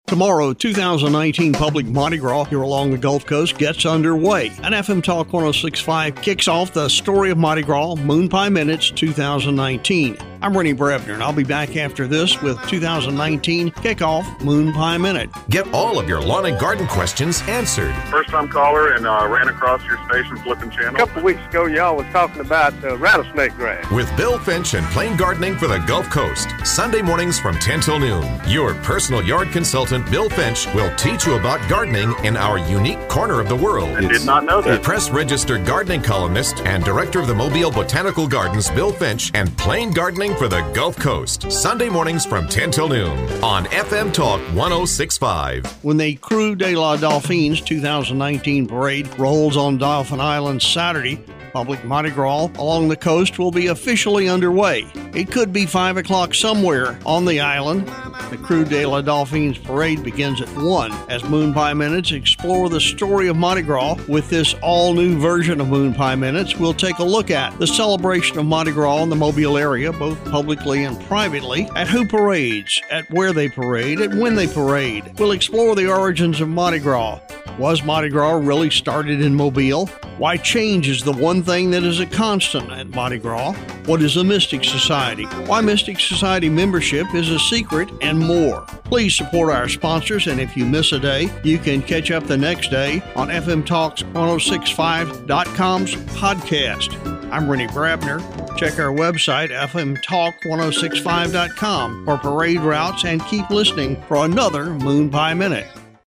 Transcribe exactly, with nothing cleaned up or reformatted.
Tomorrow, two thousand nineteen Public Mardi Gras here along the Gulf Coast gets underway. And F M Talk one oh six point five kicks off the Story of Mardi Gras Moon Pie Minutes two thousand nineteen. I'm Rennie Brebner, and I'll be back after this with two thousand nineteen Kickoff Moon Pie Minute. Get all of your lawn and garden questions answered. First-time caller and uh, ran across your station flipping channel. A couple of weeks ago, y'all was talking about uh, rattlesnake grass. With Bill Finch and Plain Gardening for the Gulf Coast. Sunday mornings from ten till noon. Your personal yard consultant, Bill Finch, will teach you about gardening in our unique corner of the world. I did not know that. Press-registered gardening columnist and director of the Mobile Botanical Gardens, Bill Finch, and Plain Gardening for the Gulf Coast. Sunday mornings from ten till noon on F M Talk one oh six point five. When the Creux de la Dauphines two thousand nineteen parade rolls on Dauphin Island Saturday, Public Mardi Gras along the coast will be officially underway. It could be five o'clock somewhere on the island. The Creux de la Dauphines parade begins at one as Moon Pie Minutes explore the story of Mardi Gras. With this all-new version of Moon Pie Minutes, we'll take a look at the celebration of Mardi Gras in the Mobile area, both publicly and privately, at who parades, at where they parade, at when they parade. We'll explore the origins of Mardi Gras. Was Mardi Gras really started in Mobile? Why change is the one thing that is a constant at Mardi Gras? What is a Mystic Society? Why Mystic Society membership is a secret, and more. Please support our sponsors, and if you miss a day, you can catch up the next day on F M Talks ten sixty-five dot com's podcast. I'm Rennie Brabner. Check our website, F M Talk ten sixty-five dot com, for parade routes, and keep listening for another Moon Pie Minute.